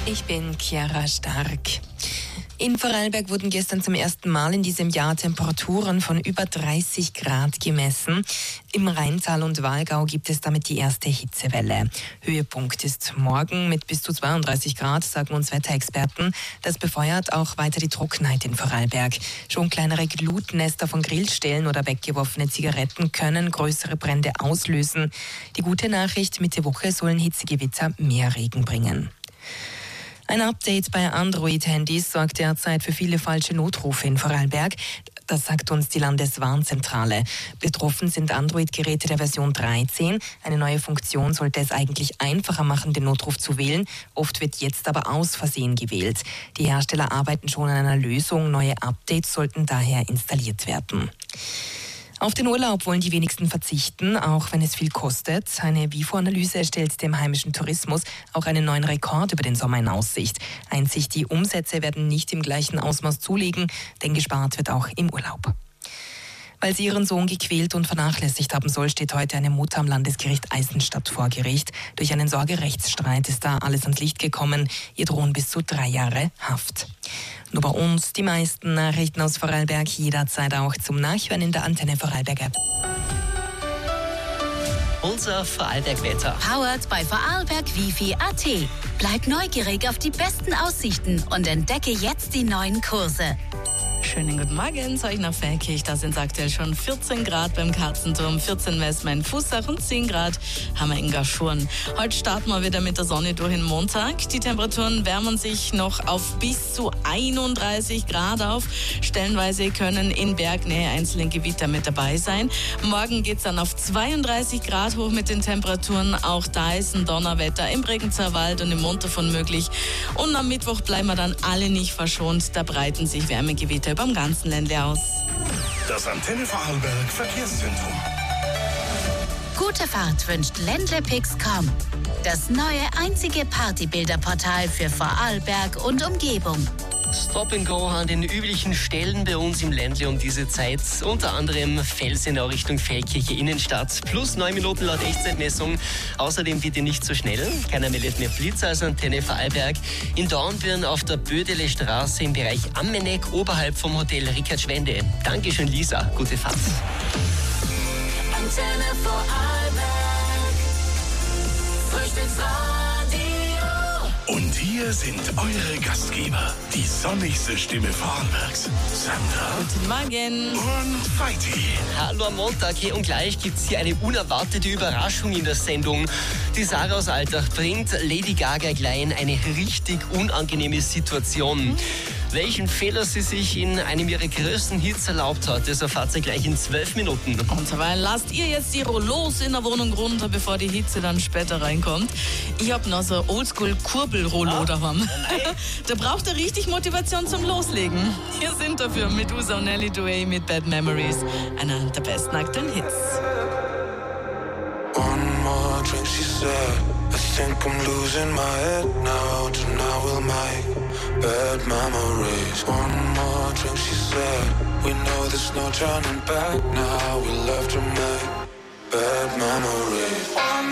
Ich bin Chiara Stark. In Vorarlberg wurden gestern zum ersten Mal in diesem Jahr Temperaturen von über 30 Grad gemessen. Im Rheintal und Walgau gibt es damit die erste Hitzewelle. Höhepunkt ist morgen mit bis zu 32 Grad, sagen uns Wetterexperten. Das befeuert auch weiter die Trockenheit in Vorarlberg. Schon kleinere Glutnester von Grillstellen oder weggeworfene Zigaretten können größere Brände auslösen. Die gute Nachricht: Mitte Woche sollen Hitzegewitter mehr Regen bringen. Ein Update bei Android-Handys sorgt derzeit für viele falsche Notrufe in Vorarlberg. Das sagt uns die Landeswarnzentrale. Betroffen sind Android-Geräte der Version 13. Eine neue Funktion sollte es eigentlich einfacher machen, den Notruf zu wählen. Oft wird jetzt aber aus Versehen gewählt. Die Hersteller arbeiten schon an einer Lösung. Neue Updates sollten daher installiert werden. Auf den Urlaub wollen die wenigsten verzichten, auch wenn es viel kostet. Eine WIFO-Analyse stellt dem heimischen Tourismus auch einen neuen Rekord über den Sommer in Aussicht. Einzig die Umsätze werden nicht im gleichen Ausmaß zulegen, denn gespart wird auch im Urlaub. Weil sie ihren Sohn gequält und vernachlässigt haben soll, steht heute eine Mutter am Landesgericht Eisenstadt vor Gericht. Durch einen Sorgerechtsstreit ist da alles ans Licht gekommen. Ihr drohen bis zu 3 Jahre Haft. Nur bei uns die meisten Nachrichten aus Vorarlberg jederzeit auch zum Nachhören in der Antenne Vorarlberg App. Unser Vorarlberg-Wetter. Powered by Vorarlberg Wifi.at. Bleib neugierig auf die besten Aussichten und entdecke jetzt die neuen Kurse. Schönen guten Morgen, zu euch nach Feldkirch. Da sind es aktuell schon 14 Grad beim Katzenturm, 14 Westmeer in Fußach und 10 Grad haben wir in Gaschurn. Heute starten wir wieder mit der Sonne durch den Montag. Die Temperaturen wärmen sich noch auf bis zu 31 Grad auf. Stellenweise können in Bergnähe einzelne Gewitter mit dabei sein. Morgen geht es dann auf 32 Grad hoch mit den Temperaturen. Auch da ist ein Donnerwetter im Bregenzer Wald und im Montafon möglich. Und am Mittwoch bleiben wir dann alle nicht verschont. Da breiten sich Wärmegewitter beim ganzen Ländle aus. Das Antenne Vorarlberg Verkehrszentrum. Gute Fahrt wünscht ländlepix.com. Das neue einzige Partybilderportal für Vorarlberg und Umgebung. Stop and Go an den üblichen Stellen bei uns im Ländle um diese Zeit. Unter anderem Felsenau Richtung Feldkirche Innenstadt. Plus 9 Minuten laut Echtzeitmessung. Außerdem bitte nicht so schnell. Keiner meldet mehr Blitzer als Antenne Vorarlberg. In Dornbirn auf der Bödele Straße im Bereich Ammeneck oberhalb vom Hotel Rickard Schwende. Dankeschön, Lisa. Gute Fahrt. Antenne Vorarlberg. Frühstücksradio. Und hier sind eure Gastgeber, die sonnigste Stimme Vorarlbergs, Sandra Guten Morgen. und Vaiti. Hallo am Montag. Hey, und gleich gibt es hier eine unerwartete Überraschung in der Sendung. Die Sarah aus Altach bringt Lady Gaga gleich in eine richtig unangenehme Situation. Welchen Fehler sie sich in einem ihrer größten Hits erlaubt hat, das erfahrt ihr gleich in 12 Minuten. Und dabei lasst ihr jetzt die Rollos in der Wohnung runter, bevor die Hitze dann später reinkommt. Ich habe noch so ein Oldschool-Kurbel-Rollo daheim. Da braucht er richtig Motivation zum Loslegen. Hier sind dafür Medusa und Nelly Duay mit Bad Memories, einer der besten aktuellen Hits. One more drink, she said. I think I'm losing my head now. Tonight we'll make bad memories. One more drink, she said. We know there's no turning back now. We love to make bad memories. One